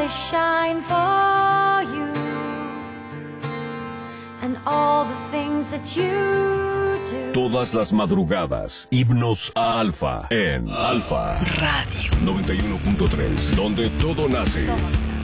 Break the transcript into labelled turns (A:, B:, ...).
A: always shine for you, and all the things that you do.
B: Todas las madrugadas, himnos a Alfa en Alfa Radio 91.3, donde todo nace.